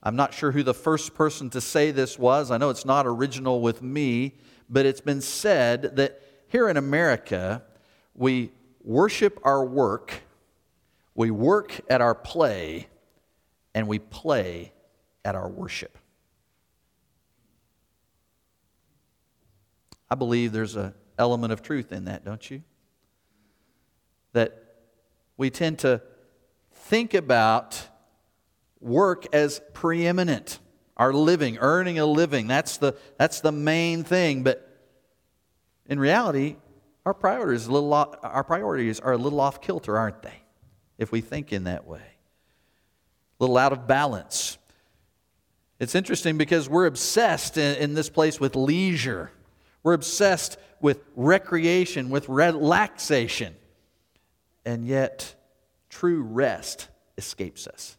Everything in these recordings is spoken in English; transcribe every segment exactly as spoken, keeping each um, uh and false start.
I'm not sure who the first person to say this was. I know it's not original with me, but it's been said that here in America, we worship our work, we work at our play, and we play at our worship. I believe there's an element of truth in that, don't you? That we tend to think about work as preeminent. Our living, earning a living, that's the, that's the main thing. But in reality, our priorities, a little, our priorities are a little off kilter, aren't they? If we think in that way. A little out of balance. It's interesting because we're obsessed in, in this place with leisure. We're obsessed with recreation, with relaxation. And yet, true rest escapes us.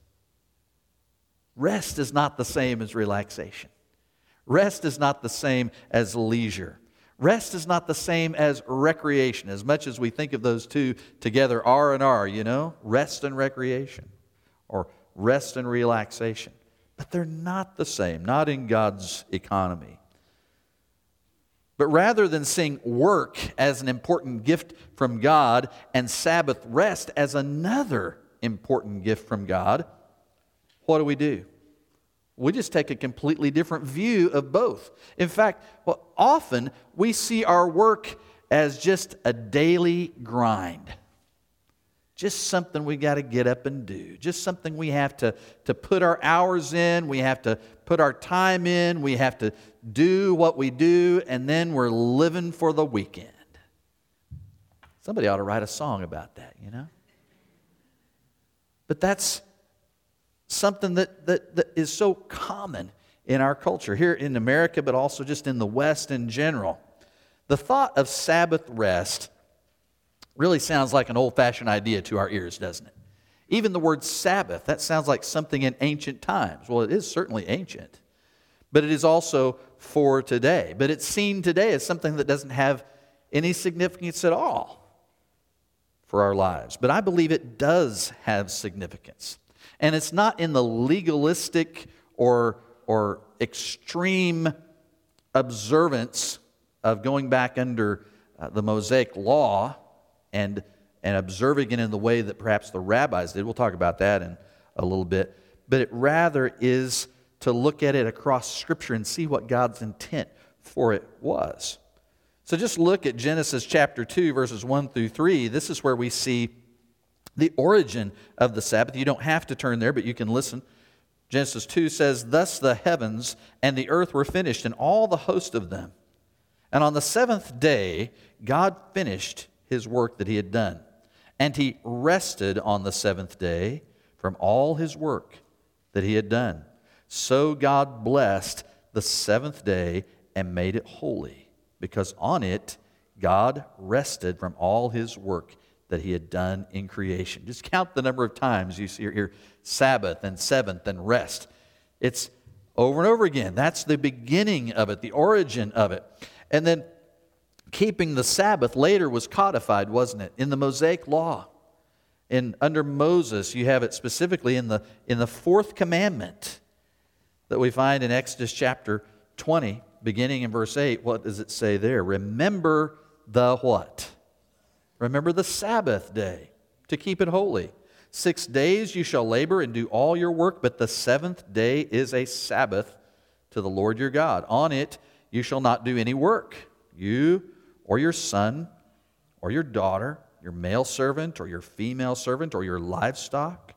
Rest is not the same as relaxation. Rest is not the same as leisure. Rest is not the same as recreation, as much as we think of those two together, R and R, you know, rest and recreation, or rest and relaxation. But they're not the same, not in God's economy. But rather than seeing work as an important gift from God and Sabbath rest as another important gift from God, what do we do? We just take a completely different view of both. In fact, well, often we see our work as just a daily grind. Just something we got to get up and do. Just something we have to, to put our hours in. We have to put our time in. We have to do what we do, and then we're living for the weekend. Somebody ought to write a song about that, you know? But that's something that, that, that is so common in our culture, here in America, but also just in the West in general. The thought of Sabbath rest really sounds like an old-fashioned idea to our ears, doesn't it? Even the word Sabbath, that sounds like something in ancient times. Well, it is certainly ancient, but it is also for today. But it's seen today as something that doesn't have any significance at all for our lives. But I believe it does have significance. And it's not in the legalistic or, or extreme observance of going back under uh, the Mosaic law and, and observing it in the way that perhaps the rabbis did. We'll talk about that in a little bit. But it rather is to look at it across Scripture and see what God's intent for it was. So just look at Genesis chapter two, verses one through three. This is where we see the origin of the Sabbath. You don't have to turn there, but you can listen. Genesis two says, "Thus the heavens and the earth were finished, and all the host of them. And on the seventh day, God finished His work that He had done. And He rested on the seventh day from all His work that He had done. So God blessed the seventh day and made it holy, because on it God rested from all His work that He had done in creation." Just count the number of times you see here, Sabbath and seventh and rest. It's over and over again. That's the beginning of it, the origin of it. And then keeping the Sabbath later was codified, wasn't it, in the Mosaic law. In under Moses, you have it specifically in the in the fourth commandment that we find in Exodus chapter twenty, beginning in verse eight. What does it say there? Remember the what? Remember the Sabbath day, to keep it holy. Six days you shall labor and do all your work, but the seventh day is a Sabbath to the Lord your God. On it you shall not do any work, you or your son or your daughter, your male servant or your female servant or your livestock,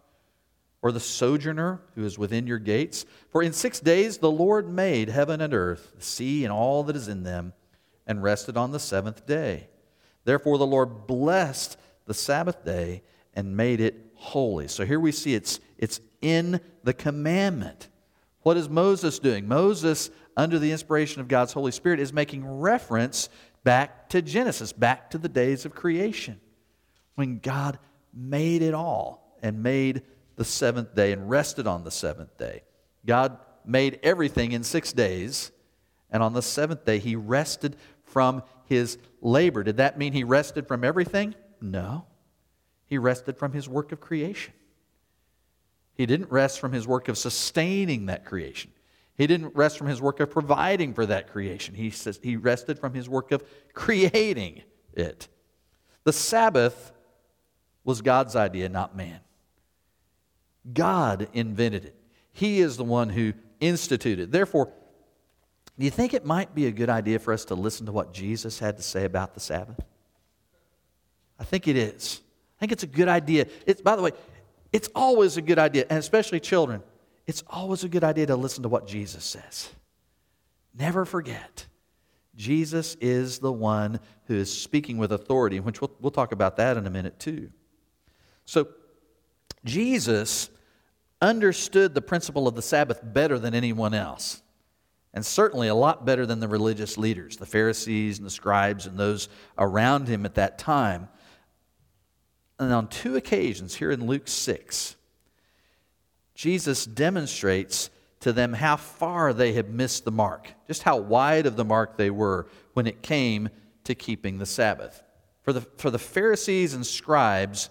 or the sojourner who is within your gates. For in six days the Lord made heaven and earth, the sea and all that is in them, and rested on the seventh day. Therefore the Lord blessed the Sabbath day and made it holy. So here we see it's, it's in the commandment. What is Moses doing? Moses, under the inspiration of God's Holy Spirit, is making reference back to Genesis, back to the days of creation, when God made it all and made the seventh day and rested on the seventh day. God made everything in six days, and on the seventh day He rested from His labor. Did that mean He rested from everything? No. He rested from His work of creation. He didn't rest from his work of sustaining that creation. He didn't rest from his work of providing for that creation. He says he rested from his work of creating it. The Sabbath was God's idea, not man. God invented it. He is the one who instituted. Therefore, do you think it might be a good idea for us to listen to what Jesus had to say about the Sabbath? I think it is. I think it's a good idea. It's, by the way, it's always a good idea, and especially children, it's always a good idea to listen to what Jesus says. Never forget, Jesus is the one who is speaking with authority, which we'll, we'll talk about that in a minute too. So, Jesus understood the principle of the Sabbath better than anyone else, and certainly a lot better than the religious leaders, the Pharisees and the scribes and those around him at that time. And on two occasions here in Luke six, Jesus demonstrates to them how far they had missed the mark, just how wide of the mark they were when it came to keeping the Sabbath. For the, for the Pharisees and scribes,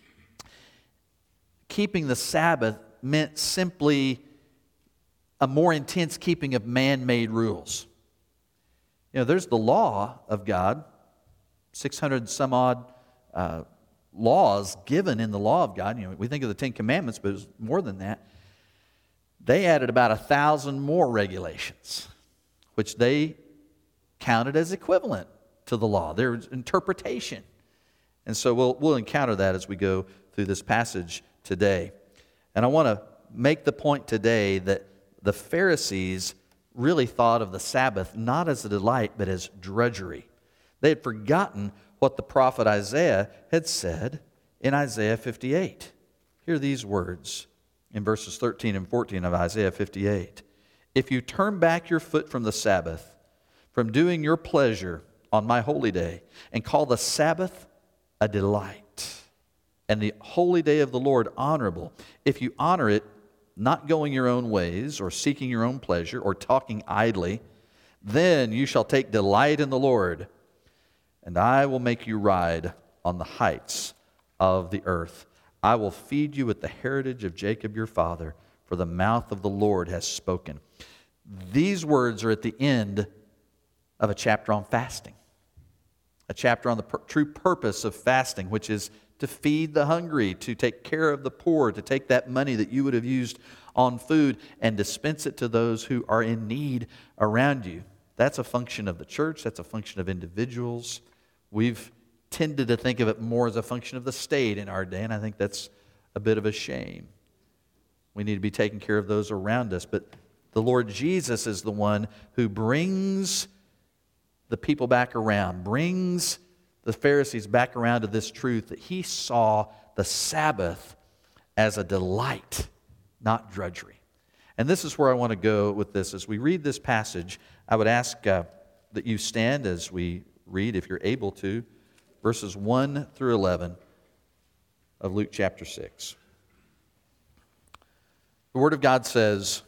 keeping the Sabbath meant simply a more intense keeping of man-made rules. You know, there's the law of God, six hundred some odd uh, laws given in the law of God. You know, we think of the Ten Commandments, but it was more than that. They added about a thousand more regulations, which they counted as equivalent to the law, their interpretation. And so we'll we'll encounter that as we go through this passage today. And I want to make the point today that the Pharisees really thought of the Sabbath not as a delight, but as drudgery. They had forgotten what the prophet Isaiah had said in Isaiah fifty-eight. Hear these words in verses thirteen and fourteen of Isaiah fifty-eight. If you turn back your foot from the Sabbath, from doing your pleasure on my holy day, and call the Sabbath a delight, and the holy day of the Lord honorable, if you honor it, not going your own ways, or seeking your own pleasure, or talking idly, then you shall take delight in the Lord, and I will make you ride on the heights of the earth. I will feed you with the heritage of Jacob your father, for the mouth of the Lord has spoken. These words are at the end of a chapter on fasting, a chapter on the per- true purpose of fasting, which is to feed the hungry, to take care of the poor, to take that money that you would have used on food and dispense it to those who are in need around you. That's a function of the church. That's a function of individuals. We've tended to think of it more as a function of the state in our day, and I think that's a bit of a shame. We need to be taking care of those around us. But the Lord Jesus is the one who brings the people back around, brings the Pharisees back around to this truth that he saw the Sabbath as a delight, not drudgery. And this is where I want to go with this. As we read this passage, I would ask uh, that you stand as we read, if you're able to, verses one through eleven of Luke chapter six. The Word of God says,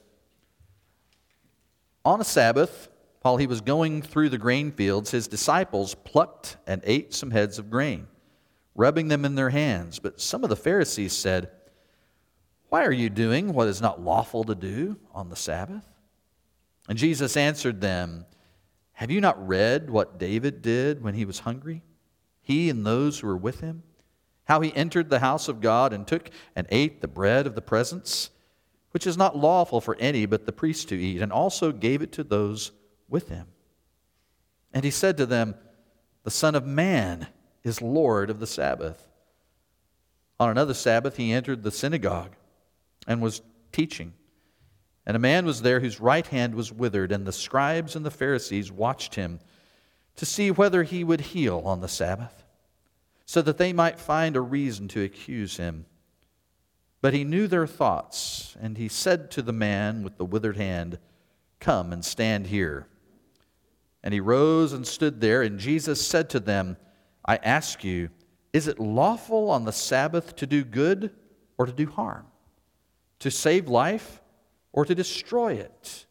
on a Sabbath, while he was going through the grain fields, his disciples plucked and ate some heads of grain, rubbing them in their hands. But some of the Pharisees said, why are you doing what is not lawful to do on the Sabbath? And Jesus answered them, have you not read what David did when he was hungry, he and those who were with him? How he entered the house of God and took and ate the bread of the presence, which is not lawful for any but the priest to eat, and also gave it to those with him. And he said to them, the Son of Man is Lord of the Sabbath. On another Sabbath he entered the synagogue and was teaching. And a man was there whose right hand was withered, and the scribes and the Pharisees watched him to see whether he would heal on the Sabbath, so that they might find a reason to accuse him. But he knew their thoughts, and he said to the man with the withered hand, come and stand here. And he rose and stood there, and Jesus said to them, I ask you, is it lawful on the Sabbath to do good or to do harm? To save life or to destroy it?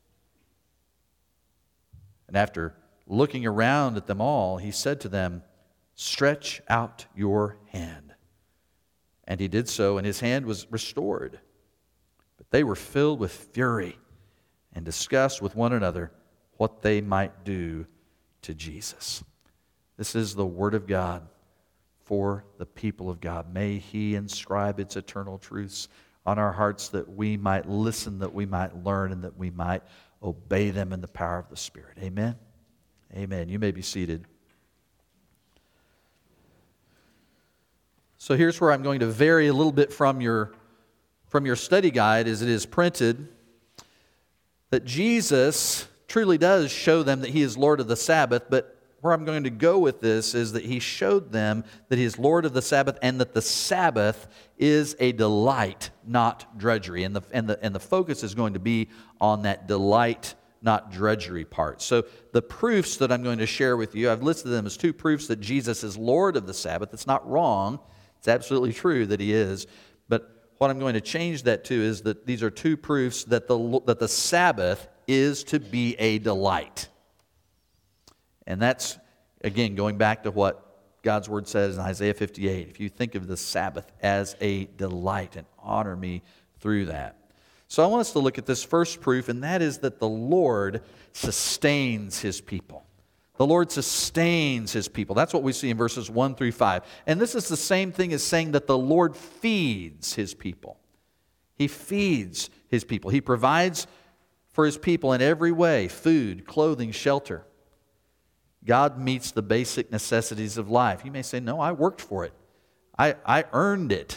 And after looking around at them all, he said to them, stretch out your hand. And he did so, and his hand was restored. But they were filled with fury and discussed with one another what they might do to Jesus. This is the Word of God for the people of God. May He inscribe its eternal truths on our hearts that we might listen, that we might learn, and that we might obey them in the power of the Spirit. Amen? Amen. You may be seated. So here's where I'm going to vary a little bit from your, from your study guide as it is printed, that Jesus truly does show them that He is Lord of the Sabbath, but where I'm going to go with this is that He showed them that He is Lord of the Sabbath and that the Sabbath is a delight, not drudgery. And the, and the, and the focus is going to be on that delight, not drudgery part. So the proofs that I'm going to share with you, I've listed them as two proofs that Jesus is Lord of the Sabbath. It's not wrong. It's absolutely true that He is. But what I'm going to change that to is that these are two proofs that the, that the Sabbath is to be a delight. And that's, again, going back to what God's Word says in Isaiah fifty-eight. If you think of the Sabbath as a delight and honor me through that. So I want us to look at this first proof, and that is that the Lord sustains His people. The Lord sustains His people. That's what we see in verses one through five. And this is the same thing as saying that the Lord feeds His people. He feeds His people. He provides for His people in every way: food, clothing, shelter. God meets the basic necessities of life. You may say, no, I worked for it. I, I earned it.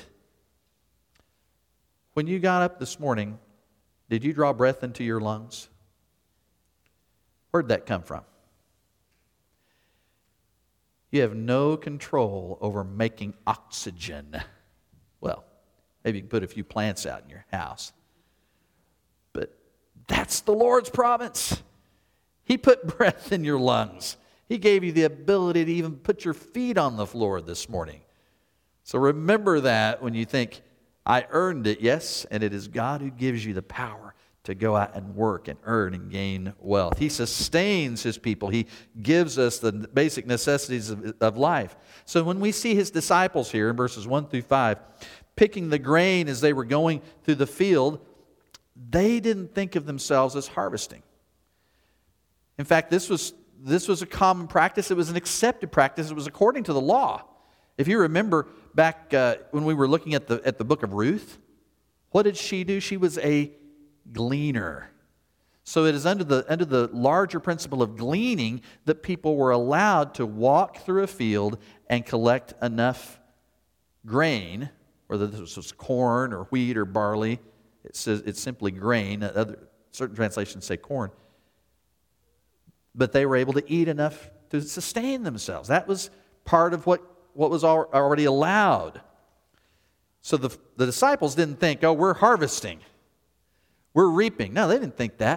When you got up this morning, did you draw breath into your lungs? Where'd that come from? You have no control over making oxygen. Well, maybe you can put a few plants out in your house. But that's the Lord's province. He put breath in your lungs. He gave you the ability to even put your feet on the floor this morning. So remember that when you think, I earned it. Yes, and it is God who gives you the power to go out and work and earn and gain wealth. He sustains His people. He gives us the basic necessities of, of life. So when we see His disciples here in verses one through five, picking the grain as they were going through the field, they didn't think of themselves as harvesting. In fact, this was This was a common practice. It was an accepted practice. It was according to the law. If you remember back uh, when we were looking at the at the book of Ruth, what did she do? She was a gleaner. So it is under the under the larger principle of gleaning that people were allowed to walk through a field and collect enough grain, whether this was corn or wheat or barley. It says it's simply grain. Other certain translations say corn. But they were able to eat enough to sustain themselves. That was part of what, what was already allowed. So the, the disciples didn't think, oh, we're harvesting. We're reaping. No, they didn't think that.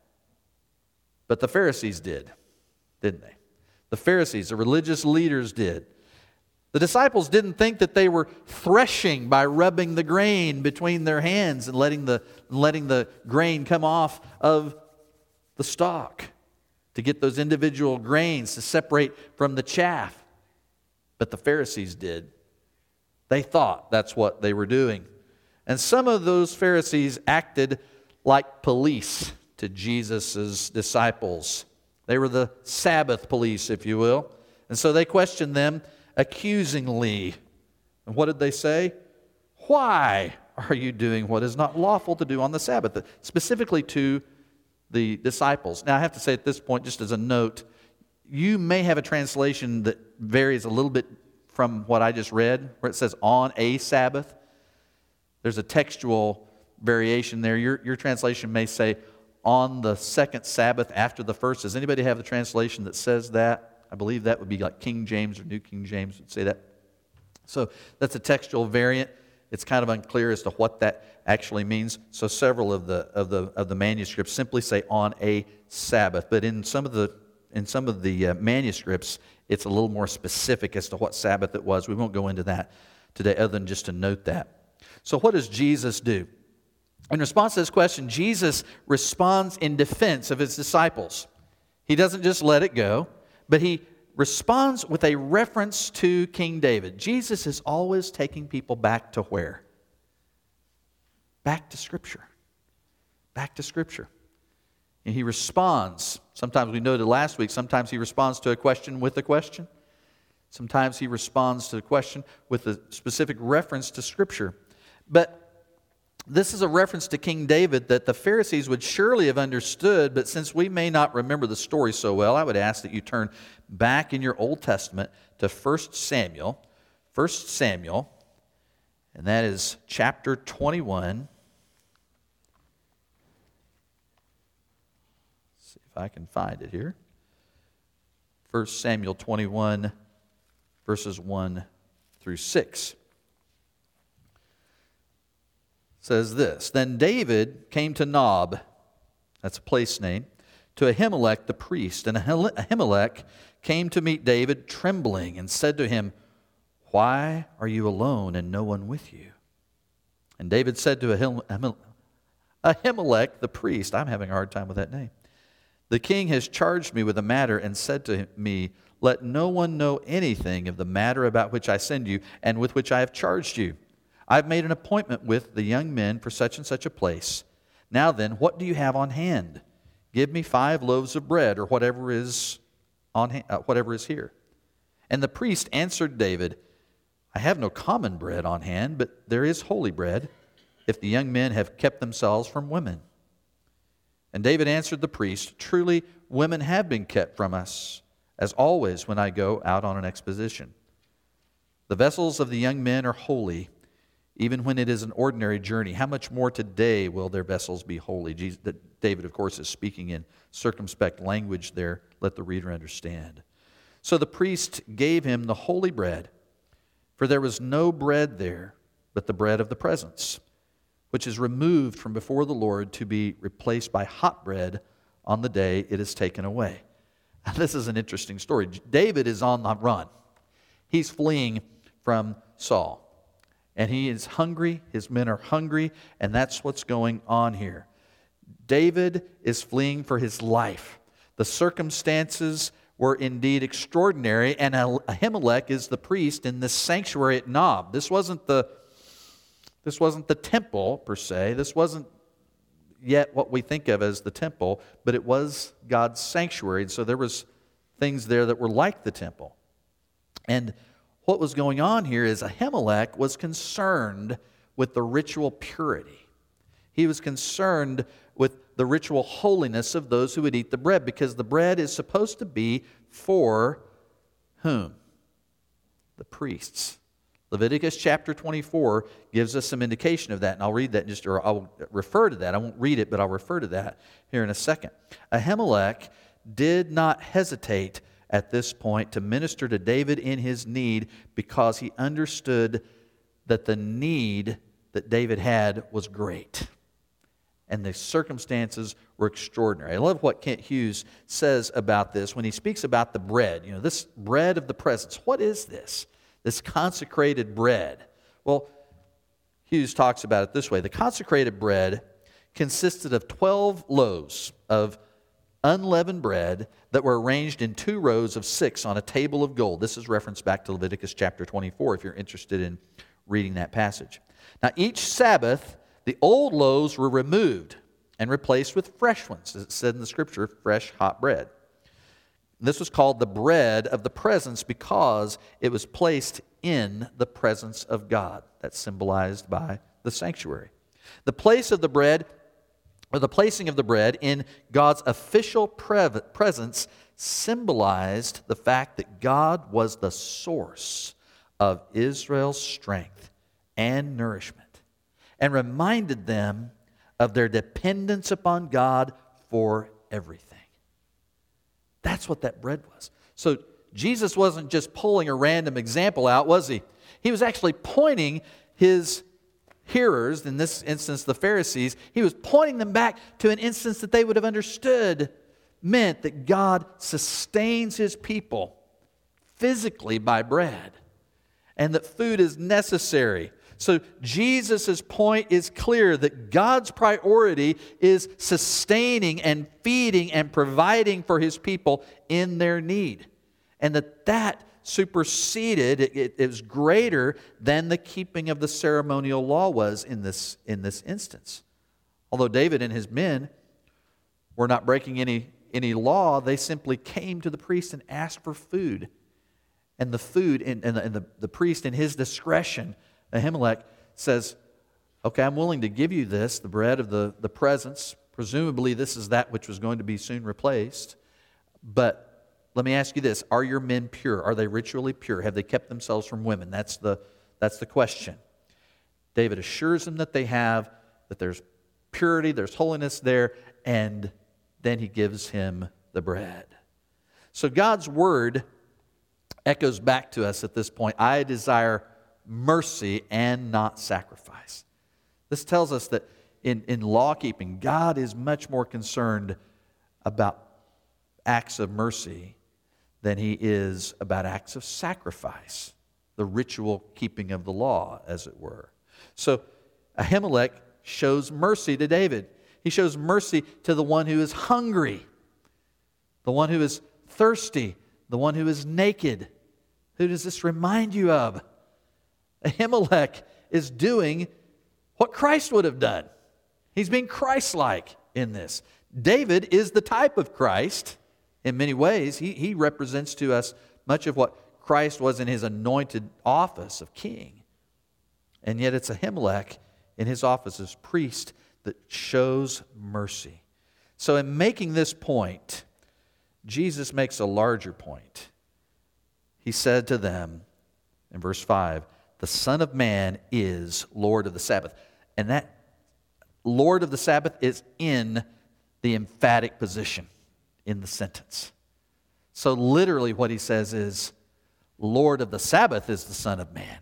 But the Pharisees did, didn't they? The Pharisees, the religious leaders did. The disciples didn't think that they were threshing by rubbing the grain between their hands and letting the, letting the grain come off of the stalk, to get those individual grains to separate from the chaff. But the Pharisees did. They thought that's what they were doing. And some of those Pharisees acted like police to Jesus' disciples. They were the Sabbath police, if you will. And so they questioned them accusingly. And what did they say? Why are you doing what is not lawful to do on the Sabbath? Specifically to the disciples. Now, I have to say at this point, just as a note, you may have a translation that varies a little bit from what I just read, where it says on a Sabbath. There's a textual variation there. Your, your translation may say on the second Sabbath after the first. Does anybody have the translation that says that? I believe that would be like King James or New King James would say that. So that's a textual variant. It's kind of unclear as to what that actually means. So several of the of the of the manuscripts simply say on a Sabbath, but in some of the in some of the uh, manuscripts, it's a little more specific as to what Sabbath it was. We won't go into that today, other than just to note that. So what does Jesus do? In response to this question, Jesus responds in defense of His disciples. He doesn't just let it go, but He responds with a reference to King David. Jesus is always taking people back to where? Back to Scripture. back to Scripture. And he responds. Sometimes we noted last week, sometimes he responds to a question with a question. Sometimes he responds to the question with a specific reference to Scripture. But this is a reference to King David that the Pharisees would surely have understood, but since we may not remember the story so well, I would ask that you turn back in your Old Testament to First Samuel. First Samuel, and that is chapter twenty-one. Let's see if I can find it here. First Samuel twenty-one, verses one through six. Says this, Then David came to Nob, that's a place name, to Ahimelech the priest. And Ahimelech came to meet David trembling and said to him, Why are you alone and no one with you? And David said to Ahim- Ahimelech the priest, I'm having a hard time with that name, The king has charged me with a matter and said to me, Let no one know anything of the matter about which I send you and with which I have charged you. I've made an appointment with the young men for such and such a place. Now then, what do you have on hand? Give me five loaves of bread, or whatever is on ha- uh, whatever is here. And the priest answered David, I have no common bread on hand, but there is holy bread, if the young men have kept themselves from women. And David answered the priest, Truly, women have been kept from us, as always when I go out on an expedition. The vessels of the young men are holy, even when it is an ordinary journey. How much more today will their vessels be holy? Jesus, David, of course, is speaking in circumspect language there. Let the reader understand. So the priest gave him the holy bread, for there was no bread there but the bread of the presence, which is removed from before the Lord to be replaced by hot bread on the day it is taken away. This is an interesting story. David is on the run. He's fleeing from Saul. And he is hungry, his men are hungry, and that's what's going on here. David is fleeing for his life. The circumstances were indeed extraordinary, and Ahimelech is the priest in this sanctuary at Nob. This wasn't the, this wasn't the temple, per se. This wasn't yet what we think of as the temple, but it was God's sanctuary, and so there was things there that were like the temple. And what was going on here is Ahimelech was concerned with the ritual purity. He was concerned with the ritual holiness of those who would eat the bread, because the bread is supposed to be for whom? The priests. Leviticus chapter twenty-four gives us some indication of that, and I'll read that just, or I'll refer to that. I won't read it, but I'll refer to that here in a second. Ahimelech did not hesitate at this point to minister to David in his need, because he understood that the need that David had was great. And the circumstances were extraordinary. I love what Kent Hughes says about this when he speaks about the bread. You know, this bread of the presence. What is this? This consecrated bread. Well, Hughes talks about it this way. The consecrated bread consisted of twelve loaves of unleavened bread that were arranged in two rows of six on a table of gold. This is referenced back to Leviticus chapter twenty-four if you're interested in reading that passage. Now, each Sabbath, the old loaves were removed and replaced with fresh ones, as it said in the Scripture, fresh, hot bread. This was called the bread of the presence because it was placed in the presence of God. That's symbolized by the sanctuary. The place of the bread or the placing of the bread in God's official pre- presence symbolized the fact that God was the source of Israel's strength and nourishment, and reminded them of their dependence upon God for everything. That's what that bread was. So Jesus wasn't just pulling a random example out, was he? He was actually pointing his hearers, in this instance the Pharisees, he was pointing them back to an instance that they would have understood meant that God sustains his people physically by bread, and that food is necessary. So Jesus' point is clear that God's priority is sustaining and feeding and providing for his people in their need, and that that superseded, it, it, it was greater than the keeping of the ceremonial law was in this, in this instance. Although David and his men were not breaking any, any law, they simply came to the priest and asked for food. And the food, and, and, the, and the, the priest in his discretion, Ahimelech, says, okay, I'm willing to give you this, the bread of the, the presence. Presumably this is that which was going to be soon replaced. But let me ask you this, are your men pure? Are they ritually pure? Have they kept themselves from women? That's the, that's the question. David assures them that they have, that there's purity, there's holiness there, and then he gives him the bread. So God's word echoes back to us at this point. I desire mercy and not sacrifice. This tells us that in, in law keeping, God is much more concerned about acts of mercy than he is about acts of sacrifice, the ritual keeping of the law, as it were. So Ahimelech shows mercy to David. He shows mercy to the one who is hungry, the one who is thirsty, the one who is naked. Who does this remind you of? Ahimelech is doing what Christ would have done. He's being Christ-like in this. David is the type of Christ in many ways. He, he represents to us much of what Christ was in his anointed office of king. And yet it's Ahimelech in his office as priest that shows mercy. So in making this point, Jesus makes a larger point. He said to them in verse five, the Son of Man is Lord of the Sabbath. And that Lord of the Sabbath is in the emphatic position in the sentence. So literally what he says is, Lord of the Sabbath is the Son of Man.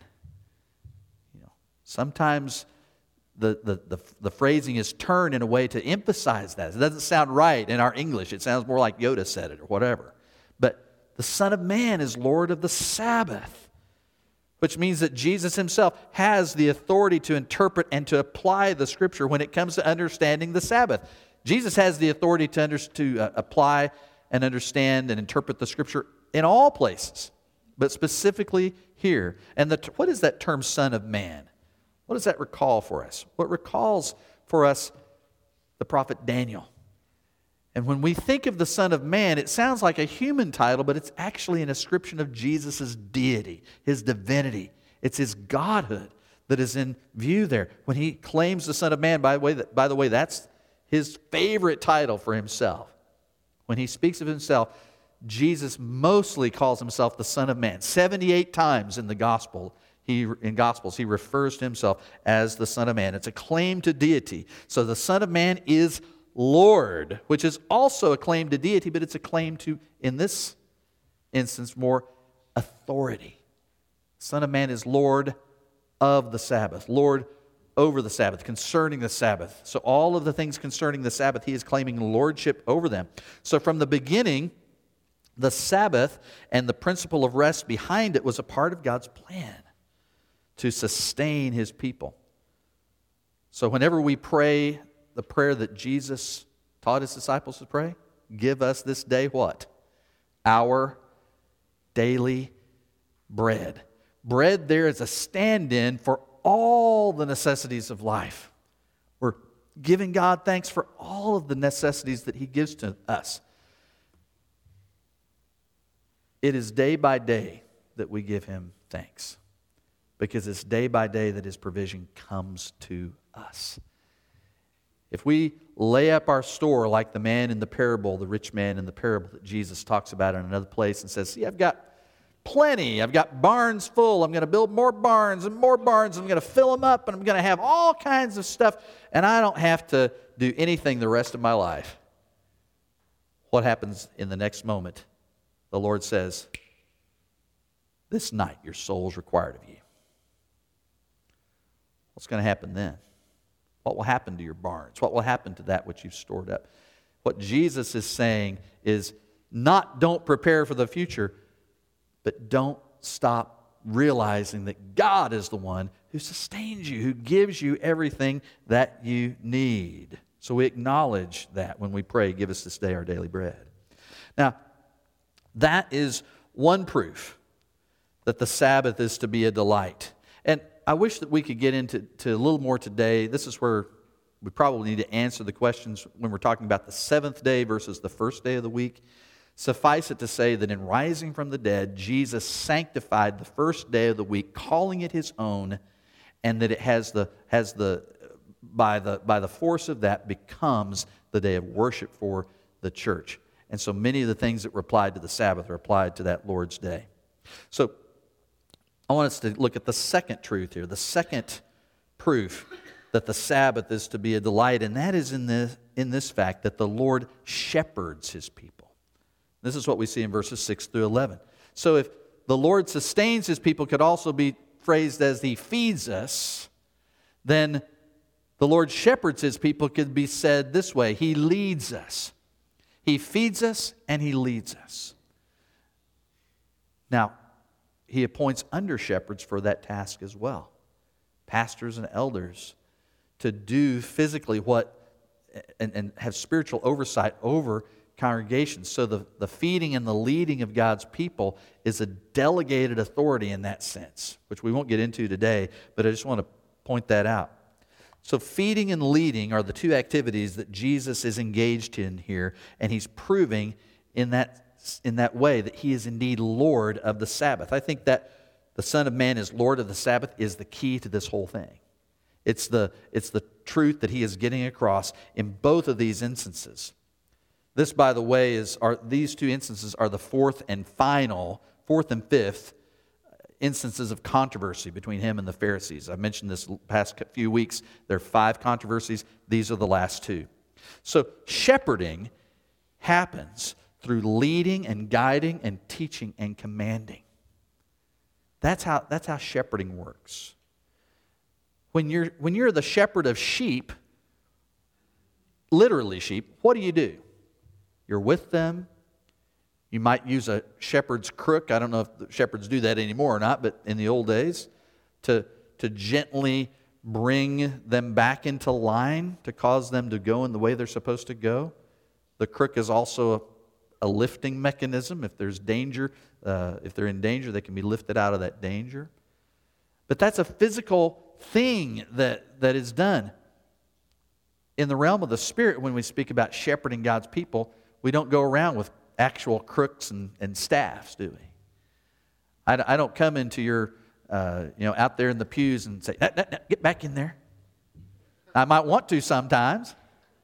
You know, sometimes the, the, the, the phrasing is turned in a way to emphasize that. It doesn't sound right in our English. It sounds more like Yoda said it or whatever. But the Son of Man is Lord of the Sabbath, which means that Jesus himself has the authority to interpret and to apply the Scripture when it comes to understanding the Sabbath. Jesus has the authority to, under, to uh, apply and understand and interpret the Scripture in all places, but specifically here. And the, what is that term, Son of Man? What does that recall for us? What recalls for us the prophet Daniel. And when we think of the Son of Man, it sounds like a human title, but it's actually an ascription of Jesus' deity, his divinity. It's his godhood that is in view there. When he claims the Son of Man, by the way, by the way, that's his favorite title for himself. When he speaks of himself, Jesus mostly calls himself the Son of Man. seventy-eight times in the gospel, he in Gospels, he refers to himself as the Son of Man. It's a claim to deity. So the Son of Man is Lord, which is also a claim to deity, but it's a claim to, in this instance, more authority. Son of Man is Lord of the Sabbath, Lord over the Sabbath, concerning the Sabbath. So all of the things concerning the Sabbath, he is claiming lordship over them. So from the beginning, the Sabbath and the principle of rest behind it was a part of God's plan to sustain his people. So whenever we pray the prayer that Jesus taught his disciples to pray, give us this day what? Our daily bread. Bread there is a stand-in for all the necessities of life. We're giving God thanks for all of the necessities that he gives to us. It is day by day that we give him thanks, because it's day by day that his provision comes to us. If we lay up our store like the man in the parable, the rich man in the parable that Jesus talks about in another place and says, see, I've got plenty. I've got barns full. I'm going to build more barns and more barns. I'm going to fill them up, and I'm going to have all kinds of stuff, and I don't have to do anything the rest of my life. What happens in the next moment? The Lord says, this night your soul is required of you. What's going to happen then? What will happen to your barns? What will happen to that which you've stored up? What Jesus is saying is not don't prepare for the future, but don't stop realizing that God is the one who sustains you, who gives you everything that you need. So we acknowledge that when we pray, give us this day our daily bread. Now, that is one proof that the Sabbath is to be a delight. And I wish that we could get into to a little more today. This is where we probably need to answer the questions when we're talking about the seventh day versus the first day of the week. Suffice it to say that in rising from the dead, Jesus sanctified the first day of the week, calling it his own, and that it has the has the by the by the force of that becomes the day of worship for the church. And so many of the things that were applied to the Sabbath are applied to that Lord's Day. So I want us to look at the second truth here, the second proof that the Sabbath is to be a delight, and that is in this, in this fact that the Lord shepherds his people. This is what we see in verses six through eleven. So if the Lord sustains his people could also be phrased as he feeds us, then the Lord shepherds his people could be said this way: he leads us. He feeds us and he leads us. Now, he appoints under-shepherds for that task as well. Pastors and elders to do physically what, and, and have spiritual oversight over congregations. So the, the feeding and the leading of God's people is a delegated authority in that sense, which we won't get into today, but I just want to point that out. So feeding and leading are the two activities that Jesus is engaged in here, and he's proving in that in that way that he is indeed Lord of the Sabbath. I think that the Son of Man is Lord of the Sabbath is the key to this whole thing. It's the, it's the truth that he is getting across in both of these instances. This, by the way, is are these two instances are the fourth and final, fourth and fifth instances of controversy between him and the Pharisees. I mentioned this past few weeks. There are five controversies. These are the last two. So shepherding happens through leading and guiding and teaching and commanding. That's how, that's how shepherding works. When you're, when you're the shepherd of sheep, literally sheep, what do you do? You're with them. You might use a shepherd's crook. I don't know if the shepherds do that anymore or not, but in the old days, to, to gently bring them back into line, to cause them to go in the way they're supposed to go. The crook is also a, a lifting mechanism. If there's danger, uh, if they're in danger, they can be lifted out of that danger. But that's a physical thing that, that is done. In the realm of the Spirit, when we speak about shepherding God's people, we don't go around with actual crooks and, and staffs, do we? I, I don't come into your, uh, you know, out there in the pews and say, no, no, no, get back in there. I might want to sometimes,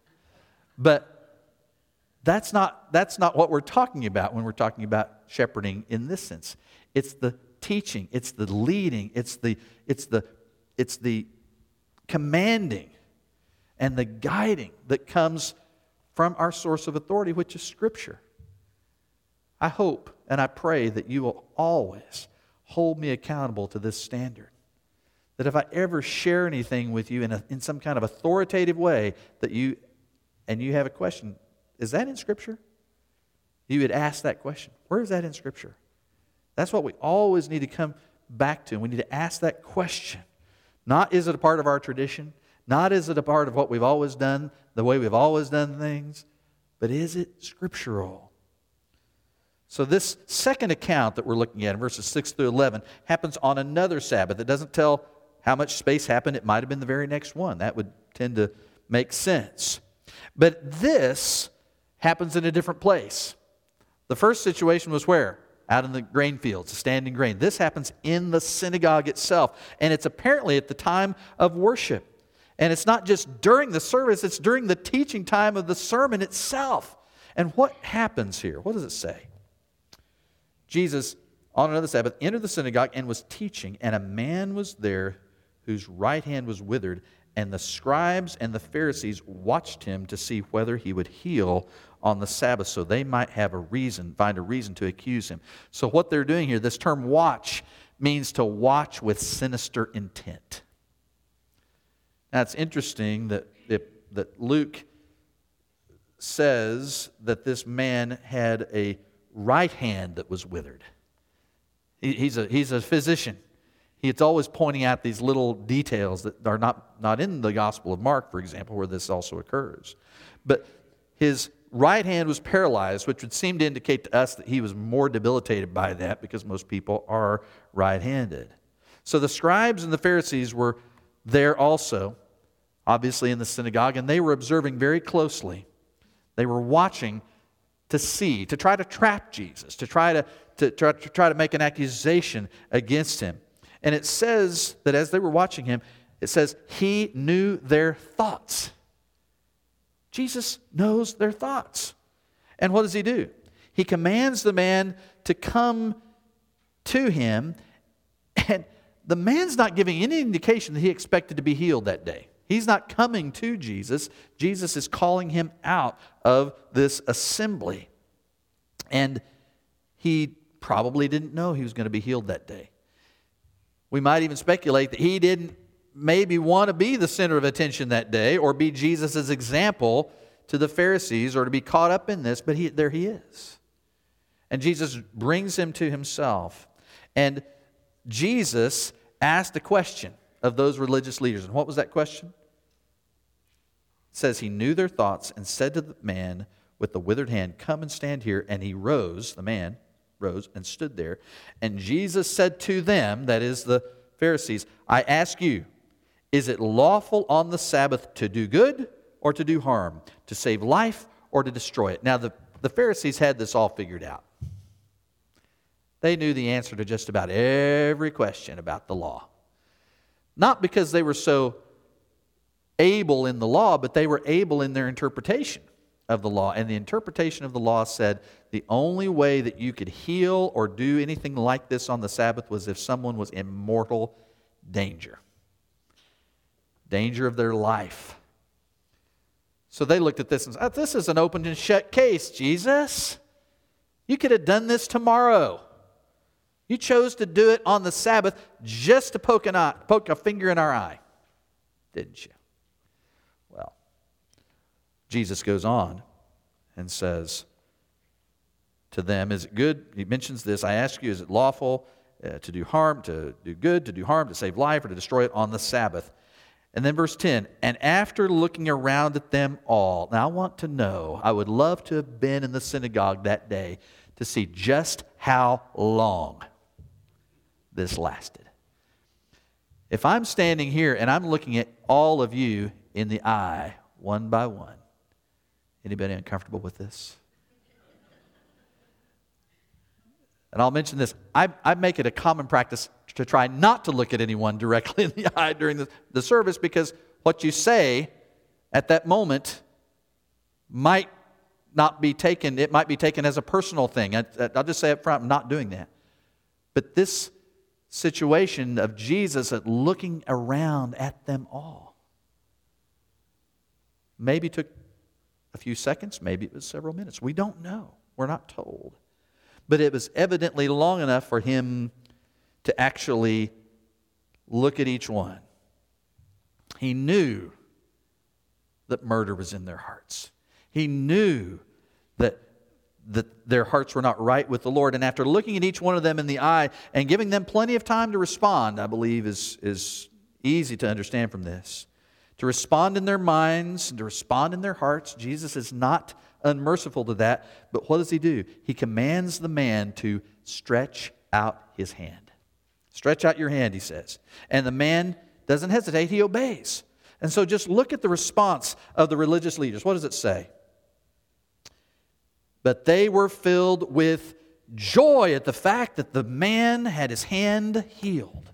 but that's not, that's not what we're talking about when we're talking about shepherding in this sense. It's the teaching, it's the leading, it's the, it's the, it's the commanding and the guiding that comes from our source of authority, which is Scripture. I hope and I pray that you will always hold me accountable to this standard. That if I ever share anything with you in, a, in some kind of authoritative way, that you, and you have a question, is that in Scripture? You would ask that question. Where is that in Scripture? That's what we always need to come back to. We need to ask that question. Not is it a part of our tradition, not is it a part of what we've always done, the way we've always done things, but is it scriptural? So this second account that we're looking at in verses six through eleven happens on another Sabbath. It doesn't tell how much space happened. It might have been the very next one. That would tend to make sense. But this happens in a different place. The first situation was where? Out in the grain fields, standing grain. This happens in the synagogue itself. And it's apparently at the time of worship. And it's not just during the service, it's during the teaching time of the sermon itself. And what happens here? What does it say? Jesus, on another Sabbath, entered the synagogue and was teaching, and a man was there whose right hand was withered, and the scribes and the Pharisees watched him to see whether he would heal on the Sabbath, so they might have a reason, find a reason to accuse him. So what they're doing here, this term watch, means to watch with sinister intent. Now it's interesting that, it, that Luke says that this man had a right hand that was withered. He, he's, a, he's a physician. He's always pointing out these little details that are not, not in the Gospel of Mark, for example, where this also occurs. But his right hand was paralyzed, which would seem to indicate to us that he was more debilitated by that because most people are right-handed. So the scribes and the Pharisees were there also. obviously in the synagogue, and they were observing very closely. They were watching to see, to try to trap Jesus, to try to, to, try, to try to make an accusation against him. And it says that as they were watching him, it says he knew their thoughts. Jesus knows their thoughts. And what does he do? He commands the man to come to him, and the man's not giving any indication that he expected to be healed that day. He's not coming to Jesus. Jesus is calling him out of this assembly. And he probably didn't know he was going to be healed that day. We might even speculate that he didn't maybe want to be the center of attention that day or be Jesus' example to the Pharisees or to be caught up in this, but he, there he is. And Jesus brings him to himself. And Jesus asked a question of those religious leaders. And what was that question? It says he knew their thoughts and said to the man with the withered hand, "Come and stand here." And he rose, the man rose and stood there. And Jesus said to them, that is the Pharisees, "I ask you, is it lawful on the Sabbath to do good or to do harm, to save life or to destroy it?" Now the, the Pharisees had this all figured out. They knew the answer to just about every question about the law. Not because they were so able in the law, but they were able in their interpretation of the law. And the interpretation of the law said the only way that you could heal or do anything like this on the Sabbath was if someone was in mortal danger. Danger of their life. So they looked at this and said, "This is an open and shut case, Jesus. You could have done this tomorrow. You chose to do it on the Sabbath just to poke, an eye, poke a finger in our eye, didn't you?" Well, Jesus goes on and says to them, "Is it good?" He mentions this. "I ask you, is it lawful uh, to do harm, to do good, to do harm, to save life, or to destroy it on the Sabbath?" And then verse ten, "And after looking around at them all," now I want to know, I would love to have been in the synagogue that day to see just how long this lasted. If I'm standing here and I'm looking at all of you in the eye, one by one, anybody uncomfortable with this? And I'll mention this. I, I make it a common practice to try not to look at anyone directly in the eye during the, the service, because what you say at that moment might not be taken, it might be taken as a personal thing. I, I'll just say up front, I'm not doing that. But this situation of Jesus at looking around at them all maybe took a few seconds, maybe it was several minutes. We don't know. We're not told. But it was evidently long enough for him to actually look at each one. He knew that murder was in their hearts. He knew that, that their hearts were not right with the Lord. And after looking at each one of them in the eye and giving them plenty of time to respond, I believe is, is easy to understand from this. To respond in their minds and to respond in their hearts. Jesus is not unmerciful to that. But what does he do? He commands the man to stretch out his hand. Stretch out your hand, he says. And the man doesn't hesitate, he obeys. And so just look at the response of the religious leaders. What does it say? But they were filled with joy at the fact that the man had his hand healed.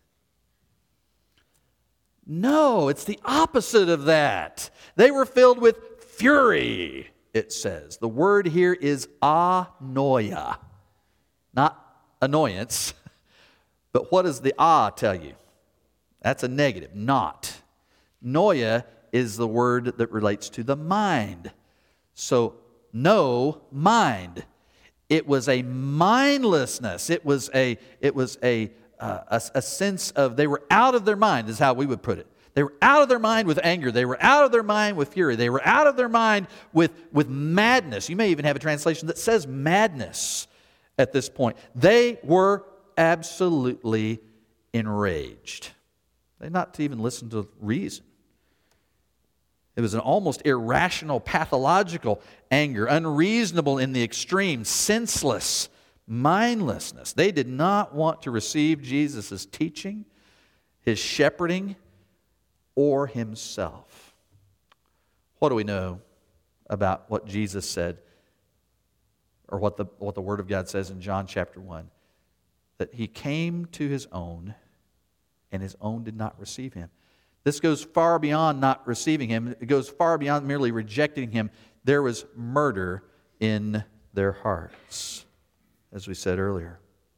No, it's the opposite of that. They were filled with fury, it says. The word here is anoia, not annoyance. But what does the ah tell you? That's a negative, not. Noia is the word that relates to the mind. So, no mind. It was a mindlessness. It was a, it was a, uh, a, a sense of they were out of their mind, is how we would put it. They were out of their mind with anger. They were out of their mind with fury. They were out of their mind with, with madness. You may even have a translation that says madness at this point. They were absolutely enraged. They did not even listen to reason. It was an almost irrational, pathological anger, unreasonable in the extreme, senseless, mindlessness. They did not want to receive Jesus' teaching, his shepherding. or himself. What do we know about what Jesus said, or what the, what the Word of God says in John chapter one? That he came to his own, and his own did not receive him. This goes far beyond not receiving him. It goes far beyond merely rejecting him. There was murder in their hearts, as we said earlier.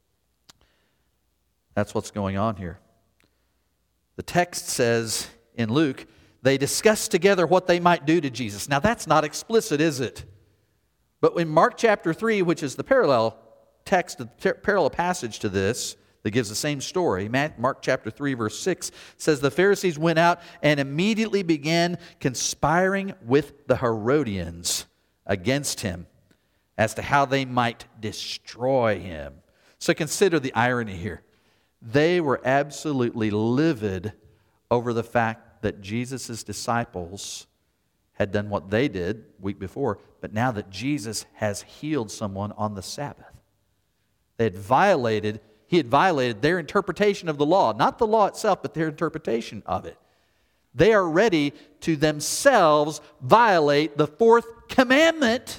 That's what's going on here. The text says in Luke, they discussed together what they might do to Jesus. Now that's not explicit, is it? But in Mark chapter three, which is the parallel text, the parallel passage to this, that gives the same story, Mark chapter three, verse six, says the Pharisees went out and immediately began conspiring with the Herodians against him as to how they might destroy him. So consider the irony here. They were absolutely livid over the fact that Jesus' disciples had done what they did week before, but now that Jesus has healed someone on the Sabbath. They had violated, he had violated their interpretation of the law, not the law itself, but their interpretation of it. They are ready to themselves violate the fourth commandment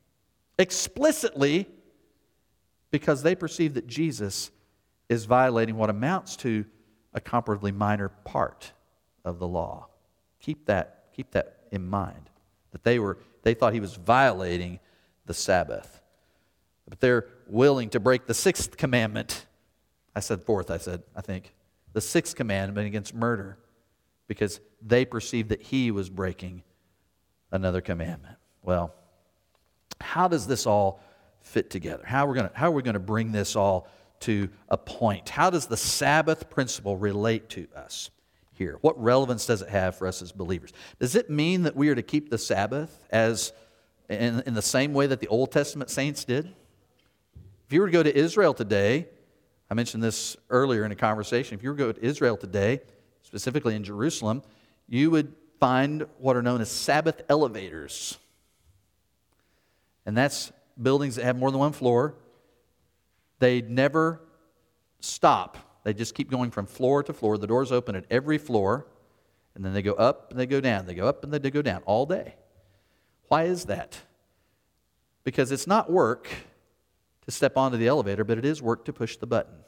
explicitly because they perceive that Jesus is violating what amounts to a comparatively minor part of the law. Keep that, keep that in mind, that they were they thought he was violating the Sabbath. But they're willing to break the sixth commandment. I said fourth, I said, I think. The sixth commandment against murder because they perceived that he was breaking another commandment. Well, how does this all fit together? How are we going to, how are we going to bring this all to a point? How does the Sabbath principle relate to us here? What relevance does it have for us as believers? Does it mean that we are to keep the Sabbath as in, in the same way that the Old Testament saints did? If you were to go to Israel today, I mentioned this earlier in a conversation, if you were to go to Israel today, specifically in Jerusalem, you would find what are known as Sabbath elevators. And that's buildings that have more than one floor. They never stop. They just keep going from floor to floor. The doors open at every floor, and then they go up and they go down. They go up and they go down all day. Why is that? Because it's not work to step onto the elevator, but it is work to push the button.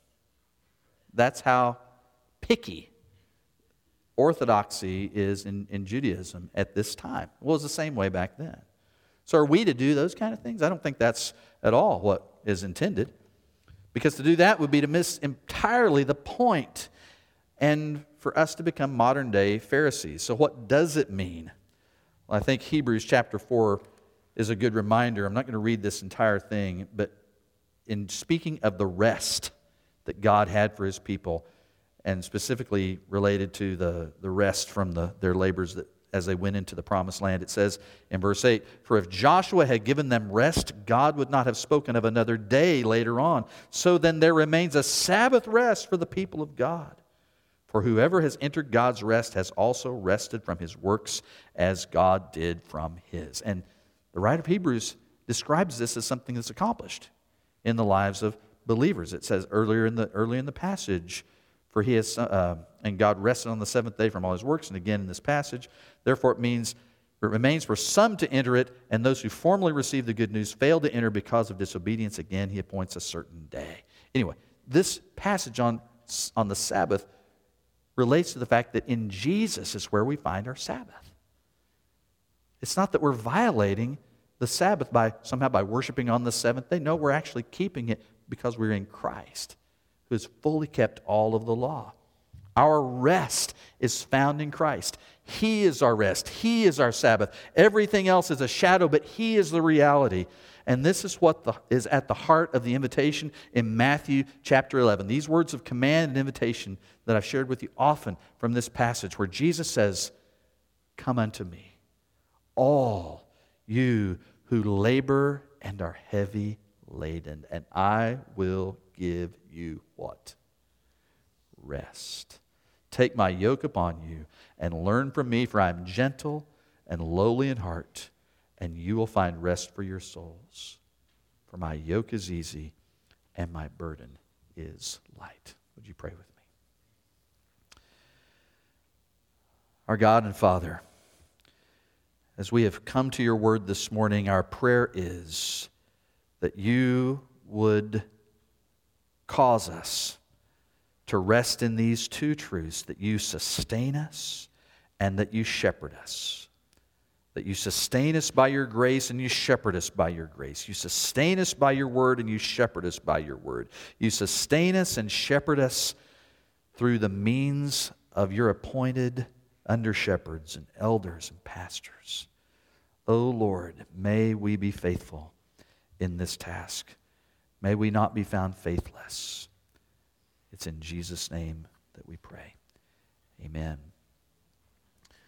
That's how picky orthodoxy is in, in Judaism at this time. Well, it was the same way back then. So are we to do those kind of things? I don't think that's at all what is intended. Because to do that would be to miss entirely the point and for us to become modern day Pharisees. So what does it mean? Well, I think Hebrews chapter four is a good reminder. I'm not going to read this entire thing, but in speaking of the rest that God had for his people, and specifically related to the, the rest from the, their labors that as they went into the promised land, it says in verse eight, for if Joshua had given them rest, God would not have spoken of another day later on. So then there remains a Sabbath rest for the people of God. For whoever has entered God's rest has also rested from his works as God did from his. And the writer of Hebrews describes this as something that's accomplished in the lives of believers. It says earlier in the early in the passage, for he has, uh, and God rested on the seventh day from all his works. And again in this passage, therefore it means, it remains for some to enter it, and those who formerly received the good news failed to enter because of disobedience. Again, he appoints a certain day. Anyway, this passage on, on the Sabbath relates to the fact that in Jesus is where we find our Sabbath. It's not that we're violating the Sabbath by somehow by worshiping on the seventh day. No, we're actually keeping it because we're in Christ, who has fully kept all of the law. Our rest is found in Christ. He is our rest. He is our Sabbath. Everything else is a shadow, but he is the reality. And this is what the, is at the heart of the invitation in Matthew chapter eleven. These words of command and invitation that I've shared with you often from this passage, where Jesus says, come unto me, all you who labor and are heavy laden, and I will give you what? Rest. Take my yoke upon you and learn from me, for I am gentle and lowly in heart, and you will find rest for your souls. For my yoke is easy and my burden is light. Would you pray with me? Our God and Father, as we have come to your word this morning, our prayer is that you would cause us to rest in these two truths, that you sustain us and that you shepherd us. That you sustain us by your grace and you shepherd us by your grace. You sustain us by your word and you shepherd us by your word. You sustain us and shepherd us through the means of your appointed under-shepherds and elders and pastors. O Lord, may we be faithful in this task. May we not be found faithless. It's in Jesus' name that we pray. Amen.